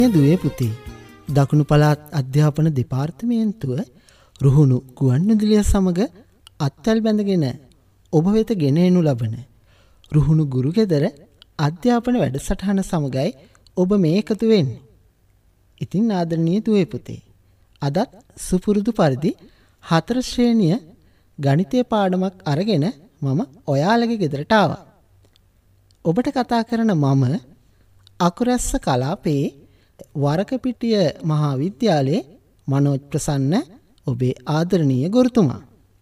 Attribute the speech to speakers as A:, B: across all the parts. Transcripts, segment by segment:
A: දුවේ පුතේ දකුණු පළාත් අධ්‍යාපන දෙපාර්තමේන්තුව රුහුණු ගුවන්විදුලිය සමග අත්වැල් බැඳගෙන ඔබ වෙත ගෙන එනු ලබන රුහුණු ගුරුගෙදර අධ්‍යාපන වැඩසටහන සමගයි ඔබ මේ එකතු වෙන්නේ. ඉතින් ආදරණීය දුවේ පුතේ අදත් සුපුරුදු පරිදි 4 ශ්‍රේණිය ගණිතයේ පාඩමක් අරගෙන මම ඔයාලගේ ගෙදරට ආවා. ඔබට කතා කරන මම අකුරැස්ස කලාපේ වරකපිටිය මහා විද්‍යාලයේ මනෝජ් ප්‍රසන්න ඔබේ ආදරණීය ගුරුතුමා.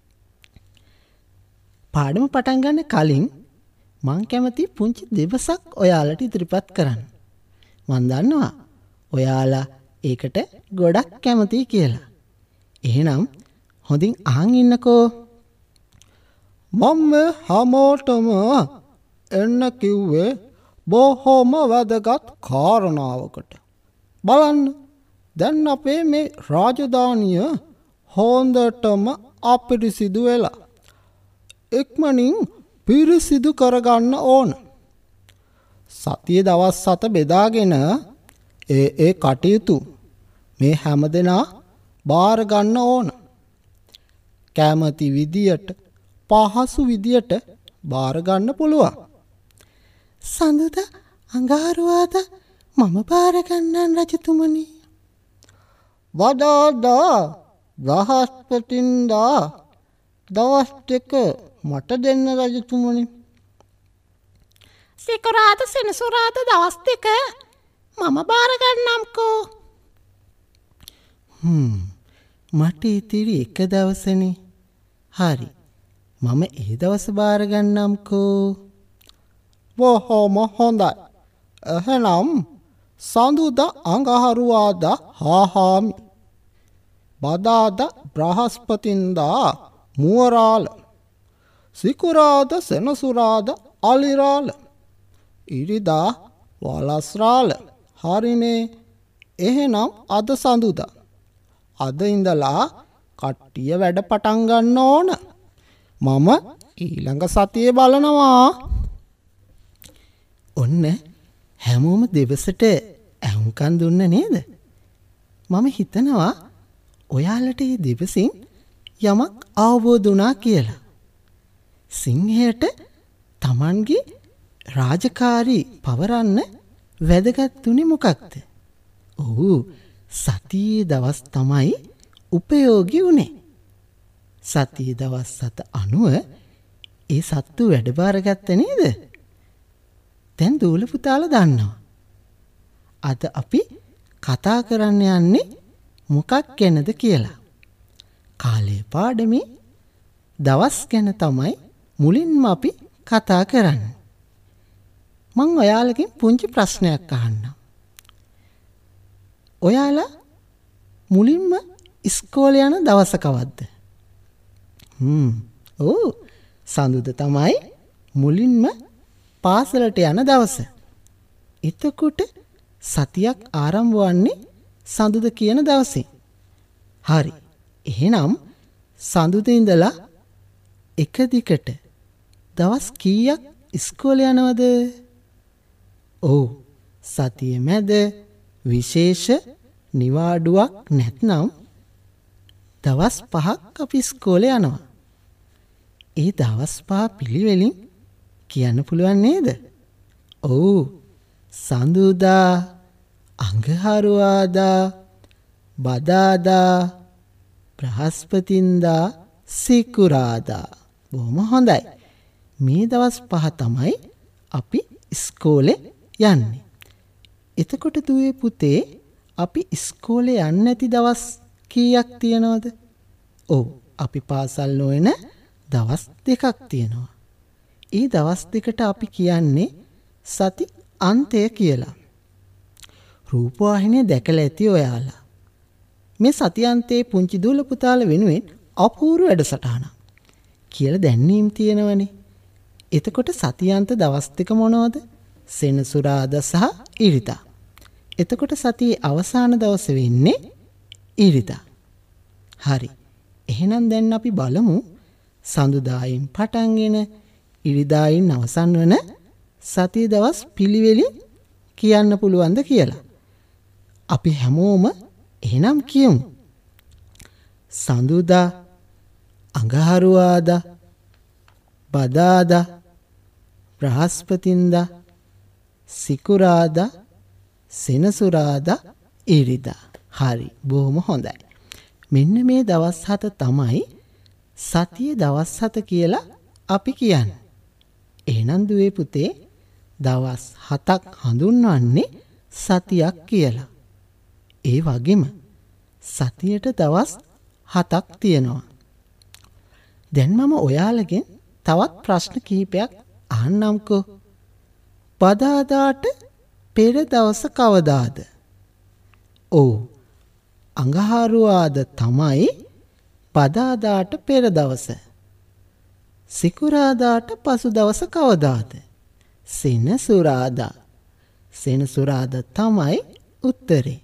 A: පාඩම පටන් ගන්න කලින් මං කැමති පුංචි දෙවසක් ඔයාලට ඉදිරිපත් කරන්න. මං දන්නවා ඔයාලා ඒකට ගොඩක් කැමතියි කියලා. එහෙනම් හොඳින් අහන් ඉන්නකෝ. මම හැමෝටම එන්න කිව්වේ බොහොම වැදගත් කාරණාවකට. බලන්න දැන් අපේ මේ රාජධානිය හොඳටම අපිරිසිදු වෙලා. ඉක්මනින් පිරිසිදු කරගන්න ඕන. සතියේ දවස් 7 බෙදාගෙන ඒ කටයුතු මේ හැමදෙනා බාර ගන්න ඕන. කැමති විදියට පහසු විදියට බාර ගන්න පුළුවන්. සඳුදා අඟහරුවාදා මම බාර ගන්නම් රජතුමනි. වදාදා බ්‍රහස්පතින්දා දවස් 2 මට දෙන්න රජතුමනි. සිකුරාදා සෙනසුරාදා දවස් 2 මම බාර ගන්නම්කෝ. මට ඉතිරි එක දවසනේ. හරි. මම ඒ දවස බාර ගන්නම්කෝ. බොහොම හොඳයි. එහෙනම් සඳුදා අඟහරුවාදා හාහාමි. බදාදා බ්‍රහස්පතින්දා මුවරාල. සිකුරාදා සෙනසුරාදා අලිරාල. ඉරිදා වලස්රාල. හරිනේ. එහෙනම් අද සඳුදා. අද ඉඳලා කට්ටිය වැඩ පටන් ගන්න ඕන. මම ඊළඟ සතියේ බලනවා. ඔන්න හැමෝම දෙවසට ඇහුම්කන් දුන්න නේද? මම හිතනවා ඔයාලට මේ දෙවසින් යමක් අවබෝධ වුණා කියලා. සිංහයට Tamanගේ රාජකාරී පවරන්න වැදගත් උනේ මොකක්ද? ඔව් සතියේ දවස් තමයි උපයෝගී උනේ. සතියේ දවස් 7 අනුව ඒ සත්තු වැඩ බාරගත්ත නේද? දැන් දූල පුතාලා දන්නවා. අද අපි කතා කරන්න යන්නේ මොකක් ගැනද කියලා. කාලේ පාඩමේ දවස් ගැන තමයි මුලින්ම අපි කතා කරන්නේ. මම ඔයාලගෙන් පුංචි ප්‍රශ්නයක් අහන්නම්. ඔයාලා මුලින්ම ඉස්කෝලේ යන දවස කවද්ද? ඔව් සඳුදා තමයි මුලින්ම පාසලට යන දවස. එතකොට සතියක් ආරම්භ වන්නේ සඳුදා කියන දවසේ. හරි. එහෙනම් සඳුදා ඉඳලා එක දිගට දවස් කීයක් ඉස්කෝලේ යනවද? ඔව් සතියේ මැද විශේෂ නිවාඩුවක් නැත්නම් දවස් 5ක් අපි ඉස්කෝලේ යනවා. ඒ දවස් 5 පිළිවෙලින් කියන්න පුළුවන් නේද? ඔව් සඳුදා අඟහරුවාදා බදාදා බ්‍රහස්පතින්දා සිකුරාදා. බොහොම හොඳයි. මේ දවස් 5 තමයි අපි ඉස්කෝලේ යන්නේ. එතකොට දුවේ පුතේ අපි ඉස්කෝලේ යන්නේ නැති දවස් කීයක් තියෙනවද? ඔව් අපි පාසල් නොයන දවස් 2ක් තියෙනවා. ඒ දවස් 2ට අපි කියන්නේ සති අන්තය කියලා. රූපවාහිනිය දැකලා ඇති ඔයාලා. මේ සති අන්තයේ පුංචි දූල පුතාලා වෙනුවෙන් අපූර්ව වැඩසටහනක් කියලා දැන්නීම් තියෙනවනේ. එතකොට සතියන්ත දවස් 2 මොනවද? සෙනසුරාදා සහ ඉරිදා. එතකොට සතියේ අවසාන දවස වෙන්නේ ඉරිදා. හරි. එහෙනම් දැන් අපි බලමු සඳුදායින් පටන්ගෙන ඉරිදායින් අවසන් වන සතිය දවස් පිළිවෙලින් කියන්න පුළුවන්ද කියලා. අපි හැමෝම එහෙනම් කියමු. සඳුදා, අඟහරුවාදා, බදාදා, බ්‍රහස්පතින්දා, සිකුරාදා, සෙනසුරාදා, ඉරිදා. හරි, බොහොම හොඳයි. මෙන්න මේ දවස් 7 තමයි සතියේ දවස් 7 කියලා අපි කියන්නේ. එහෙනම් දුවේ පුතේ දවස් 7ක් හඳුන්වන්නේ සතියක් කියලා. ඒ වගේම සතියට දවස් 7ක් තියෙනවා. දැන් මම ඔයාලගෙන් තවත් ප්‍රශ්න කිහිපයක් අහන්නම්කෝ. බදාදාට පෙර දවස කවදාද? ඔව්. අඟහරුවාද තමයි බදාදාට පෙර දවස. සිකුරාදාට පසු දවස කවදාද? සෙනසුරාදා. සෙනසුරාදා තමයි උත්තරේ.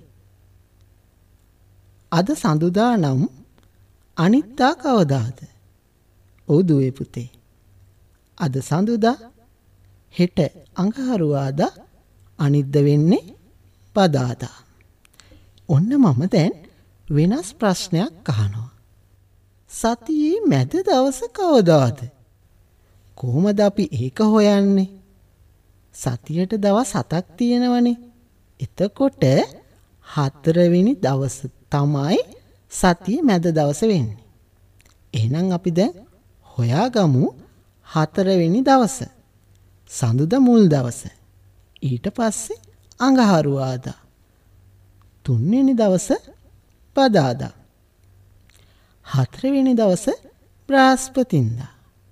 A: අද සඳුදා නම් අනිද්දා කවදාද? ඔව් දුවේ පුතේ. අද සඳුදා, හෙට අඟහරුවාදා, අනිද්ද වෙන්නේ බදාදා. ඔන්න මම දැන් වෙනස් ප්‍රශ්නයක් අහනවා. සතියේ මැද දවස කවදාද? කොහොමද අපි ඒක හොයන්නේ? සතියට දවස් 7ක් තියෙනවනේ. එතකොට 4 වෙනි දවස තමයි සතියේ මැද දවස වෙන්නේ. එහෙනම් අපි දැන් හොයාගමු 4 වෙනි දවස. සඳුදා මුල් දවස. ඊට පස්සේ අඟහරුවාදා. 3 වෙනි දවස බදාදා. 4 වෙනි දවස බ්‍රහස්පතින්දා.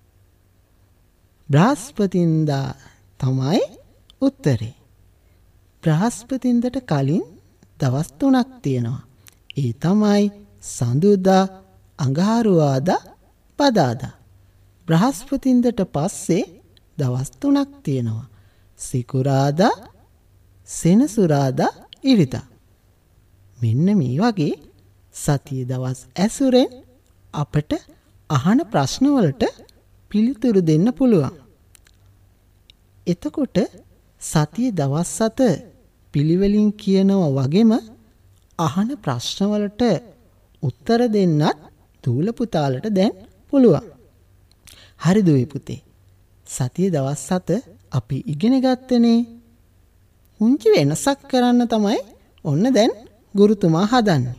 A: බ්‍රහස්පතින්දා තමයි උත්තරේ. බ්‍රහස්පතින්දට කලින් දවස් 3ක් තියෙනවා. ඒ තමයි සඳුදා, අඟහරුවාදා, බදාදා. බ්‍රහස්පතින්දට පස්සේ දවස් 3ක් තියෙනවා. සිකුරාදා, සෙනසුරාදා, ඉරිදා. මෙන්න මේ වගේ සතියේ දවස් ඇසුරෙන් අපට අහන ප්‍රශ්න වලට පිළිතුරු දෙන්න පුළුවන්. එතකොට සතියේ දවස් 7 පිළිවෙලින් කියනවා වගේම අහන ප්‍රශ්න වලට උත්තර දෙන්නත් දූල පුතාලට දැන් පුළුවන්. හරි දුවේ පුතේ. සතියේ දවස් 7 අපි ඉගෙන ගත්තනේ. පුංචි වෙනසක් කරන්න තමයි ඔන්න දැන් ගුරුතුමා හදන්නේ.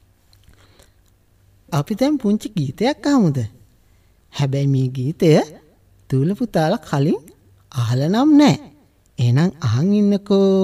A: අපි දැන් පුංචි ගීතයක් අහමුද? හැබැයි මේ ගීතය දූල පුතාලා කලින් අහලා නම් නැහැ. එහෙනම් අහන් ඉන්නකෝ.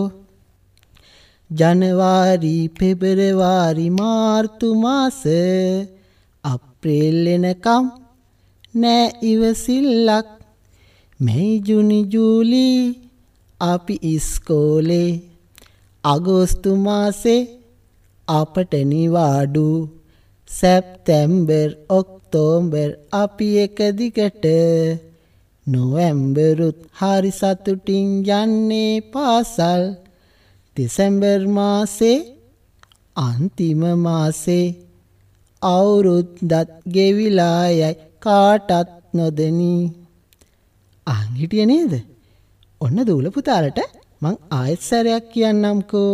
A: ජනවාරි, පෙබරවාරි, මාර්තු මාස අප්‍රේල් එනකම් නෑ ඉවසිල්ලක්. මැයි, ජුනි, ජූලි අපි ඉස්කෝලේ. අගෝස්තු මාසේ අපට නිවාඩු. සැප්තැම්බර්, ඔක්තෝබර් අපි එක දිගට. නොවැම්බරුත් හරි සතුටින් යන්නේ පාසල්. දෙසැම්බර් මාසේ අන්තිම මාසේ අවුරුද්දත් ගෙවිලා යයි කාටත් නොදෙනී. අහන් හිටියේ නේද? ඔන්න දූල පුතාලට මං ආයෙත් සැරයක් කියන්නම්කෝ.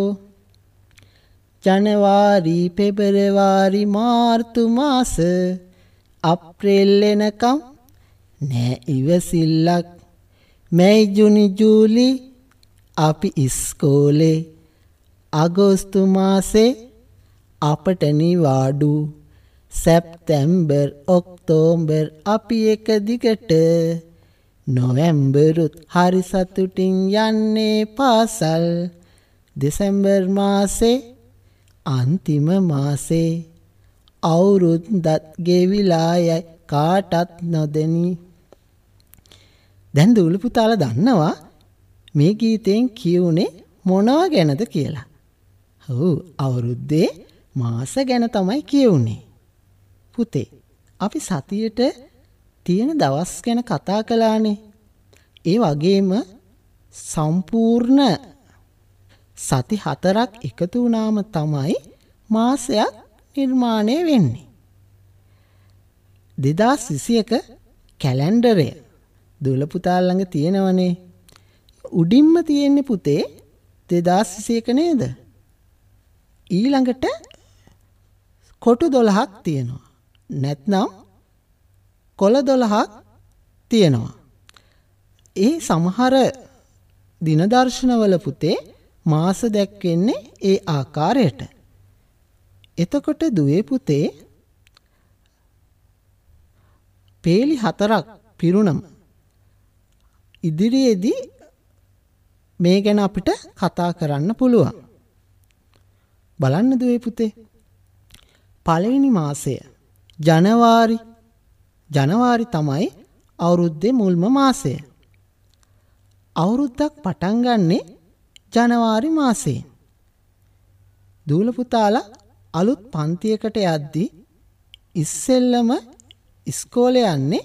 A: ජනවාරි, පෙබරවාරි, මාර්තු මාස අප්‍රේල් එනකම් නෑ ඉවසිල්ලක්. මැයි, ජුනි, ජූලි අපි ඉස්කෝලේ. අගෝස්තු මාසේ අපට නිවාඩු. සැප්තැම්බර්, ඔක්තෝබර් අපි එක දිගට. නොවැම්බරුත් හරි සතුටින් යන්නේ පාසල්. දෙසැම්බර් මාසේ අන්තිම මාසේ අවුරුද්දත් ගෙවිලා යයි කාටත් නොදෙනී. දැන් දූල පුතාලා දන්නවා මේ ගීතයෙන් කියුනේ මොනවා ගැනද කියලා. ඔව්, අවුරුද්දේ මාස ගැන තමයි කියුනේ. පුතේ, අපි සතියට තියෙන දවස් ගැන කතා කළානේ. ඒ වගේම සම්පූර්ණ සති 4ක් එකතු වුණාම තමයි මාසයක් නිර්මාණය වෙන්නේ. 2021 කැලෙන්ඩරය දූල පුතාලා ළඟ තියෙනවනේ. උඩින්ම තියෙන්නේ පුතේ 2021 නේද? ඊළඟට කොටු 12ක් තියෙනවා. නැත්නම් කොළ 12ක් තියෙනවා. ඒ සමහර දින දර්ශනවල පුතේ මාස දැක්වෙන්නේ ඒ ආකාරයට. එතකොට දුවේ පුතේ පේලි 4ක් පිරුණම ඉදිරියේදී මේ ගැන අපිට කතා කරන්න පුළුවන්. බලන්න දුවේ පුතේ. පළවෙනි මාසය ජනවාරි තමයි අවුරුද්දේ මුල්ම මාසය. අවුරුද්දක් පටන් ගන්නේ ජනවාරි මාසයෙන්. දූල පුතාලා අලුත් පන්තියකට යද්දී ඉස්සෙල්ලම ඉස්කෝලේ යන්නේ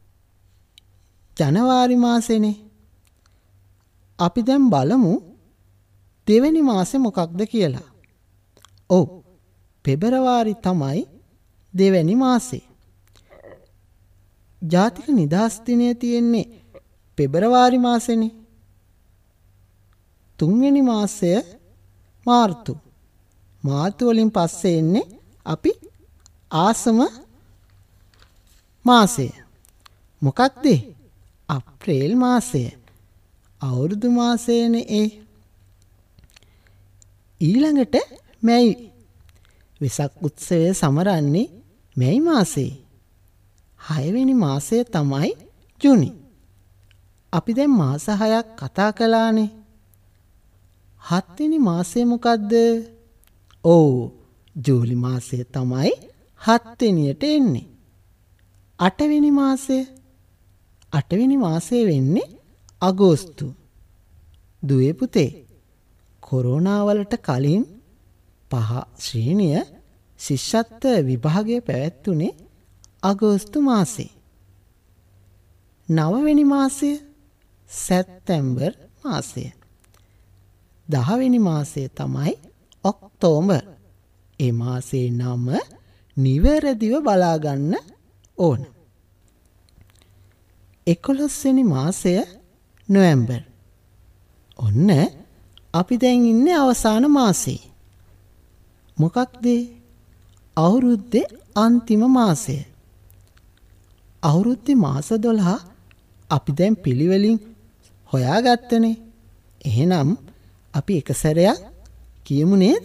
A: ජනවාරි මාසෙනේ. අපි දැන් බලමු දෙවෙනි මාසේ මොකක්ද කියලා. ඔව්, පෙබරවාරි තමයි දෙවෙනි මාසේ. ජාතික නිදහස් දිනය තියෙන්නේ පෙබරවාරි මාසෙනේ. තුන්වෙනි මාසය මාර්තු. මාර්තු වලින් පස්සේ එන්නේ අපි ආසම මාසය. මොකක්ද? අප්‍රේල් මාසය. අවුරුදු මාසයනේ ඒ. ඊළඟට මැයි. වෙසක් උත්සවය සමරන්නේ මැයි මාසයේ. 6 වෙනි මාසය තමයි ජූනි. අපි දැන් මාස 6ක් කතා කළානේ. 7 වෙනි මාසය මොකද්ද? ඔව්, ජූලි මාසය තමයි 7 වෙනියට එන්නේ. 8 වෙනි මාසය. 8 වෙනි මාසය වෙන්නේ අගෝස්තු. දුවේ පුතේ, කොරෝනා වලට කලින් 5 ශ්‍රේණිය ශිෂ්‍යත්ව විභාගය පැවැත්වුණේ අගෝස්තු මාසේ. 9 වෙනි මාසය සැප්තැම්බර් මාසය. 10 වෙනි මාසය තමයි ඔක්තෝබර්. ඒ මාසයේ නම නිවැරදිව බලා ගන්න ඕන. 11 වෙනි මාසය නොවැම්බර්. ඔන්න අපි දැන් ඉන්නේ අවසාන මාසේ. මොකක්ද? අවුරුද්දේ අන්තිම මාසය. අවුරුද්දේ මාස 12 අපි දැන් පිළිවෙලින් හොයාගත්තනේ. එහෙනම් අපි එක සැරයක් කියමු නේද?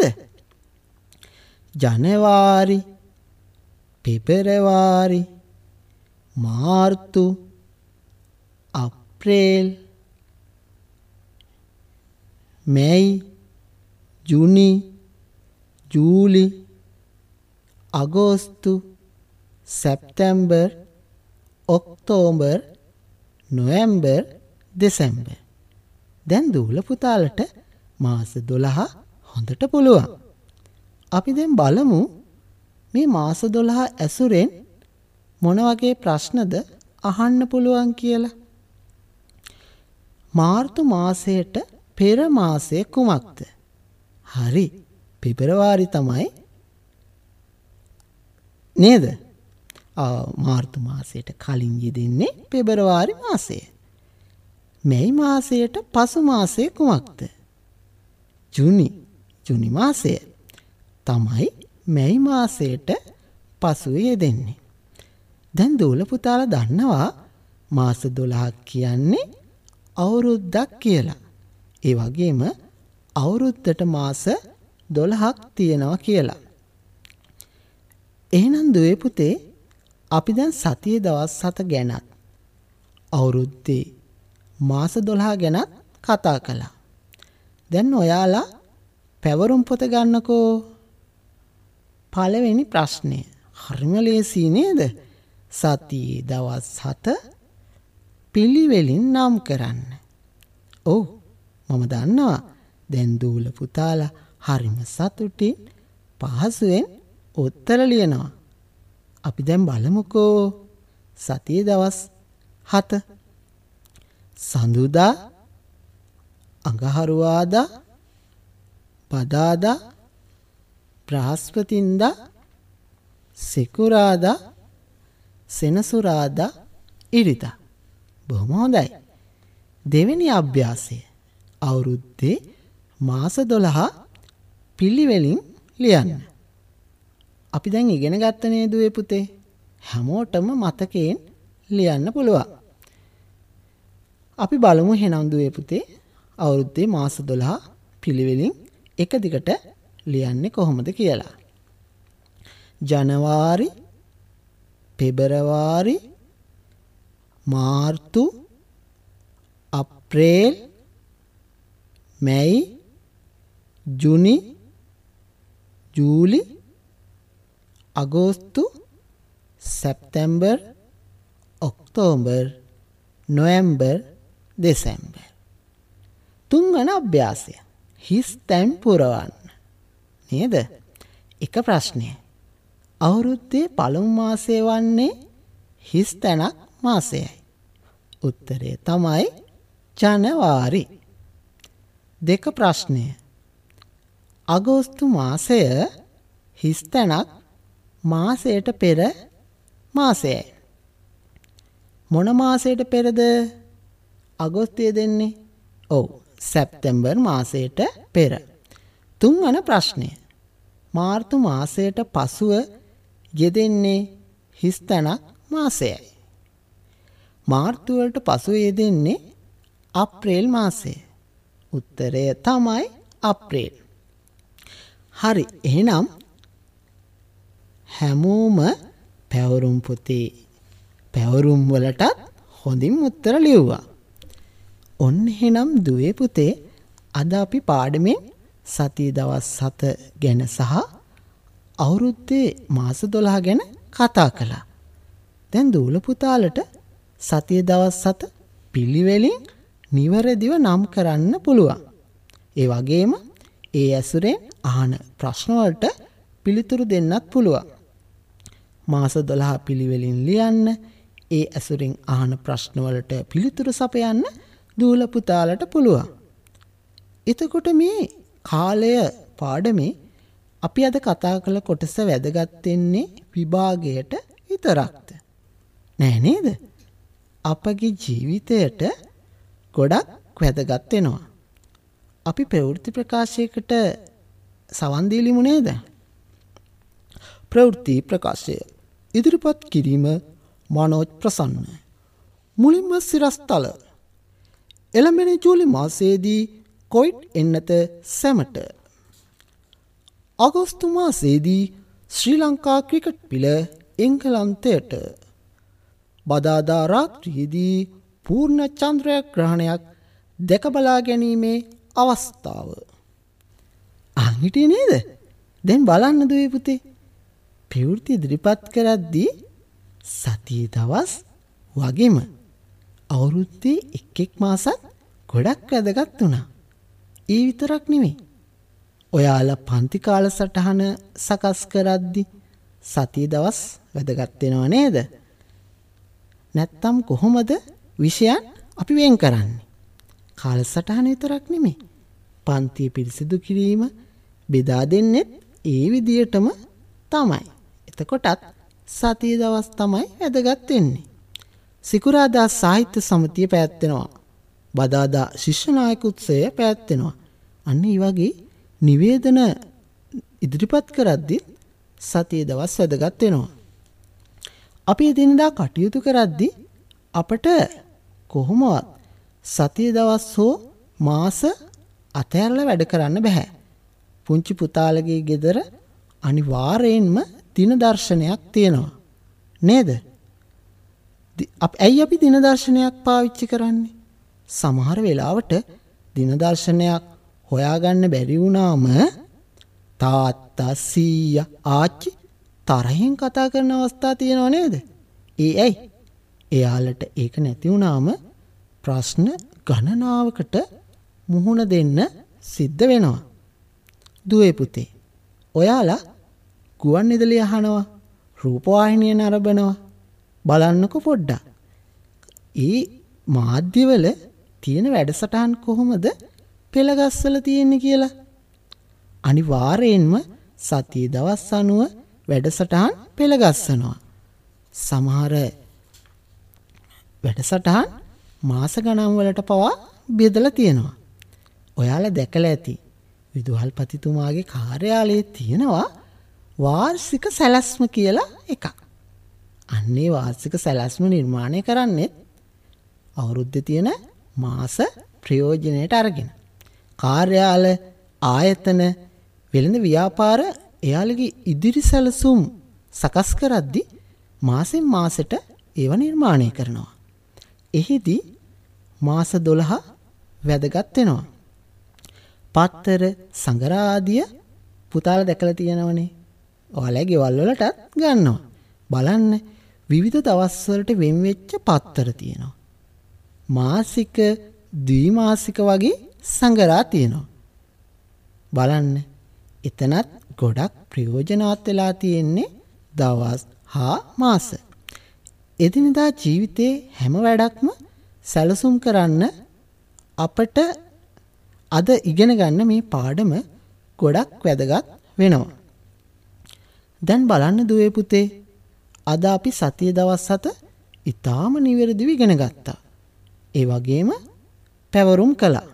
A: ජනවාරි, පෙබරවාරි, මාර්තු, අප්‍රේල්, මැයි, ජූනි, ජූලි, අගෝස්තු, සැප්තැම්බර්, ඔක්තෝබර්, නොවැම්බර්, දෙසැම්බර්. දැන් දූල පුතාලට මාස 12 හොඳට පුළුවන්. අපි දැන් බලමු මේ මාස 12 ඇසුරෙන් මොන වගේ ප්‍රශ්නද අහන්න පුළුවන් කියලා. මාර්තු මාසයට පෙර මාසය කුමක්ද? හරි, පෙබරවාරි තමයි නේද? මාර්තු මාසයට කලින් යෙදෙන්නේ පෙබරවාරි මාසය. මැයි මාසයට පසු මාසය කුමක්ද? ජූනි මාසය තමයි මැයි මාසයට පසු යෙදෙන්නේ. දැන් දූල පුතාලා දන්නවා මාස 12ක් කියන්නේ අවුරුද්දක් කියලා. ඒ වගේම අවුරුද්දට මාස 12ක් තියෙනවා කියලා. එහෙනම් දුවේ පුතේ, අපි දැන් සතියේ දවස් 7 ගැනත් අවුරුද්දේ මාස 12 ගැනත් කතා කළා. දැන් ඔයාලා පැවරුම් පොත ගන්නකෝ. පළවෙනි ප්‍රශ්නය හරිම ලේසි නේද? සතියේ දවස් 7 පිළිවෙලින් නම් කරන්න. ඔව්, මම දන්නවා. දැන් දූල පුතාලා හරිම සතුටින් පහසුවෙන් උත්තර ලියනවා. අපි දැන් බලමුකෝ සතියේ දවස් 7. සඳුදා, අඟහරුවාදා, බදාදා, බ්‍රහස්පතින්දා, සිකුරාදා, සෙනසුරාදා, ඉරිදා. බොහොම හොඳයි. දෙවෙනි අභ්‍යාසය අවුරුද්දේ මාස 12 පිළිවෙලින් ලියන්න. අපි දැන් ඉගෙන ගත්ත නේද දුවේ පුතේ? හැමෝටම මතකයෙන් ලියන්න පුළුවන්. අපි බලමු එහෙනම් දුවේ පුතේ අවුරුද්දේ මාස 12 පිළිවෙලින් එක දිගට ලියන්නේ කොහොමද කියලා. ජනවාරි, පෙබරවාරි, මාර්තු, අප්‍රේල්, මැයි, ජුනි, ජූලි, අගෝස්තු, සැප්තැම්බර්, ඔක්තෝබර්, නොවැම්බර්, දෙසැම්බර්. තුන්වන අභ්‍යාසය. හිස් තැන් පුරවන්න. නේද? එක ප්‍රශ්නය. අවුරුද්දේ පළමු මාසය වන්නේ හිස් තැනක් මාසයයි. උත්තරය තමයි ජනවාරි. දෙක ප්‍රශ්නය. අගෝස්තු මාසය හිස් තැනක් මාසයට පෙර මාසයයි. මොන මාසයට පෙරද අගෝස්තුය දෙන්නේ? ඔව්, සැප්තැම්බර් මාසයට පෙර. තුන්වන ප්‍රශ්නය. මාර්තු මාසයට පසුව යෙදෙන්නේ හිස් තැනක් මාසයයි. මාර්තු වලට පසුව යෙදෙන්නේ අප්‍රේල් මාසය. උත්තරය තමයි අප්‍රේල්. හරි, එහෙනම් හැමෝම පැවරුම් පොතේ පැවරුම් වලටත් හොඳින් උත්තර ලියුවා. ඔන්න එහෙනම් දුවේ පුතේ අද අපි පාඩමෙන් සතිය දවස් 7 ගැන සහ අවුරුද්දේ මාස 12 ගැන කතා කළා. දැන් දූල පුතාලට සතිය දවස් 7 පිළිවෙලින් නිවැරදිව නම් කරන්න පුළුවන්. ඒ වගේම ඒ ඇසුරෙන් අහන ප්‍රශ්න වලට පිළිතුරු දෙන්නත් පුළුවන්. මාස 12 පිළිවෙලින් ලියන්න, ඒ ඇසුරෙන් අහන ප්‍රශ්න වලට පිළිතුරු සපයන්න දූල පුතාලට පුළුවන්. එතකොට මේ කාලය පාඩමේ අපි අද කතා කළ කොටස වැදගත් වෙන්නේ විභාගයට විතරක්ද? නෑ නේද? අපගේ ජීවිතයට ගොඩක් වැදගත් වෙනවා. අපි ප්‍රවෘත්ති ප්‍රකාශයකට සවන් දීලිමු නේද? ප්‍රවෘත්ති ප්‍රකාශය ඉදිරිපත් කිරීම මනෝජ් ප්‍රසන්න. මුලින්ම සිරස්තල. එළඹෙන ජූලි මාසයේදී කොයිට් එන්නත සැමට. අගෝස්තු මාසයේදී ශ්‍රී ලංකා ක්‍රිකට් පිළ එංගලන්තයට. බදාදා රාත්‍රියේදී පූර්ණ චන්ද්‍රග්‍රහණයක් දැක බලා ගැනීමේ අවස්ථාව. අහන් හිටියේ නේද? දැන් බලන්න දුවේ පුතේ. ප්‍රවෘත්ති ඉදිරිපත් කරද්දී සතියේ දවස් වගේම අවුරුද්දේ එක් මාසක් ගොඩක් වැදගත් වුණා. ඒ විතරක් නෙමෙයි. ඔයාලා පන්ති කාලසටහන සකස් කරද්දී සතියේ දවස් වැදගත් වෙනව නේද? නැත්තම් කොහොමද විෂයන් අපි වෙන් කරන්නේ? කාලසටහන විතරක් නෙමෙයි. පන්තිය පිරිසිදු කිරීම බෙදා දෙන්නෙත් ඒ විදියටම තමයි. එතකොටත් සතියේ දවස් තමයි වැදගත් වෙන්නේ. සිකුරාදා සාහිත්‍ය සමිතිය පැවැත්වෙනවා. බදාදා ශිෂ්‍ය නායක උත්සවය පැවැත්වෙනවා. අන්න ඒ වගේ නිවේදන ඉදිරිපත් කරද්දී සතියේ දවස් වැදගත් වෙනවා. අපි එදිනදා කටයුතු කරද්දී අපට කොහොමවත් සතියේ දවස් හෝ මාස අතහැරලා වැඩ කරන්න බෑ. පුංචි පුතාලගේ ගෙදර අනිවාර්යෙන්ම දින දර්ශනයක් තියෙනවා. නේද? ඇයි අපි දින දර්ශනයක් පාවිච්චි කරන්නේ? සමහර වෙලාවට දින දර්ශනයක් හොයාගන්න බැරි වුණාම තාත්තා සීයා ආච්චි තරහින් කතා කරන අවස්ථා තියෙනව නේද? ඇයි? එයාලට ඒක නැති වුණාම ප්‍රශ්න ගණනාවකට මුහුණ දෙන්න සිද්ධ වෙනවා. දුවේ පුතේ, ඔයාලා ගුවන් විදුලිය අහනවා, රූපවාහිනිය නරඹනවා. බලන්නකො පොඩ්ඩක්. ඒ මාධ්‍යවල තියෙන වැඩසටහන් කොහොමද පෙළගස්සලා තියෙන්නේ කියලා. අනිවාර්යෙන්ම සතියේ දවස් 90 වැඩසටහන් පෙළගස්සනවා. සමහර වැඩසටහන් මාස ගණන් වලට පවා බෙදලා තියෙනවා. ඔයාලා දැකලා ඇති විදුහල්පතිතුමාගේ කාර්යාලයේ තියෙනවා වාර්ෂික සැලැස්ම කියලා එකක්. අන්නේ වාර්ෂික සැලැස්ම නිර්මාණය කරන්නේ අවුරුද්දේ තියෙන මාස ප්‍රයෝජනයට අරගෙන. කාර්යාල ආයතන වෙළඳ ව්‍යාපාර එයාලගේ ඉදිරි සැලසුම් සකස් කරද්දී මාසෙන් මාසෙට ඒව නිර්මාණය කරනවා. එහිදී මාස 12 වැදගත් වෙනවා. පත්තර සංගරාදිය පුතාලා දැකලා තියෙනවනේ. ඔයාලා ගෙවල් වලටත් ගන්නවා. බලන්න විවිධ දවස් වලට වෙන් වෙච්ච පත්තර තියෙනවා. මාසික, ද්විමාසික වගේ සංගරා තියෙනවා. බලන්න එතනත් ගොඩක් ප්‍රයෝජනවත් වෙලා තියෙන්නේ දවස් හා මාස. එදිනදා ජීවිතේ හැම වැඩක්ම සැලසුම් කරන්න අපට අද ඉගෙන ගන්න මේ පාඩම ගොඩක් වැදගත් වෙනවා. දැන් බලන්න දුවේ පුතේ, අද අපි සතිය දවස් 7 ඉතාම නිවැරදිව ඉගෙන ගත්තා. ඒ වගේම පැවරුම් කළා.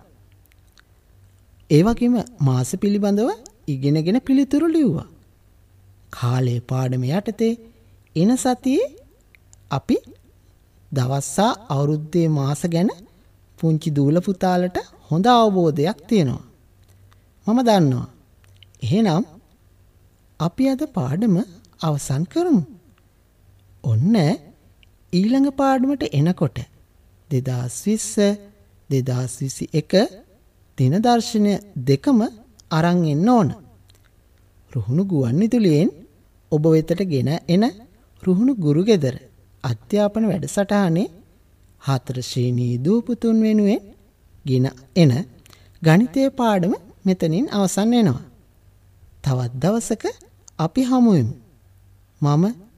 A: ඒ වගේම මාස පිළිබඳව ඉගෙනගෙන පිළිතුරු ලිව්වා. කාලේ පාඩම යටතේ එන සතියේ අපි දවස් අවුරුද්දේ මාස ගැන පුංචි දූල පුතාලට හොඳ අවබෝධයක් තියෙනවා. මම දන්නවා. එහෙනම් අපි අද පාඩම අවසන් කරමු. ඔන්න ඊළඟ පාඩමට එනකොට 2020 2021 දින දර්ශන දෙකම අරන් එන්න ඕන. රුහුණු ගුවන්විදුලියෙන් ඔබ වෙතට ගෙන එන රුහුණු ගුරු ගෙදර අධ්‍යාපන වැඩසටහනේ 4 ශ්‍රේණී දූපුතුන් වෙනුවෙන් ගෙන එන ගණිතයේ පාඩම මෙතනින් අවසන් වෙනවා. තවත් දවසක අපි හමු වෙමු. මම